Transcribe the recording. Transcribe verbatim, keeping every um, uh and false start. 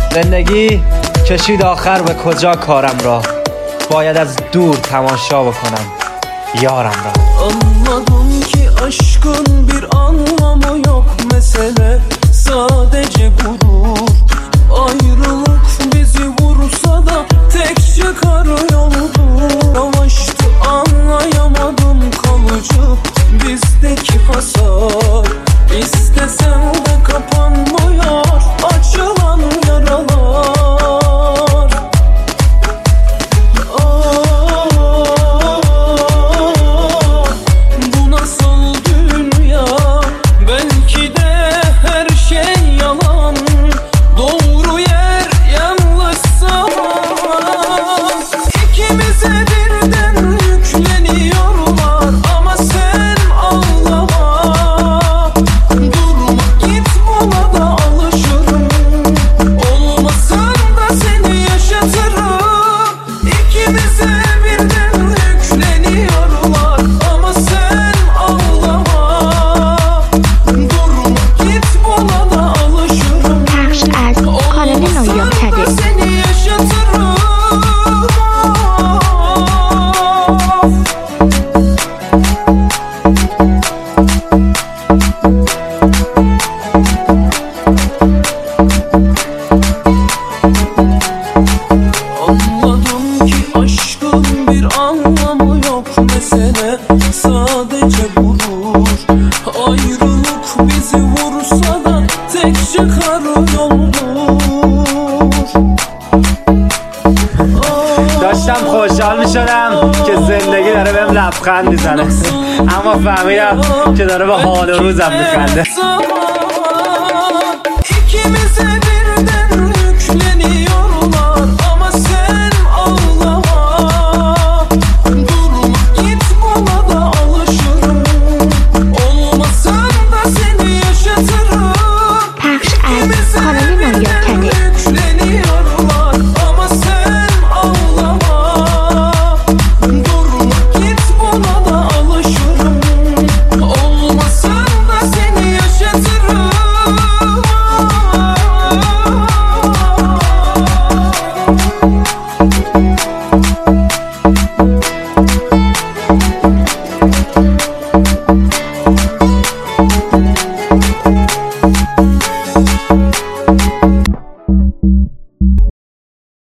زندگی کشید آخر به کجا کارم را، باید از دور تماشا بکنم یارم را. Anladım ki aşkın bir anlamı yok, mesele sadece gurur. Ayrılık bizi vursa da tek çıkar yoldur. Yavaştı anlayamadım kalıcı bizdeki hasar. İstesem de kapanmıyor açılan yaralar. داشتم خوشحال می شدم که زندگی داره بهم لبخند میزنه، اما فهمیدم که داره به حال و روزم میخنده.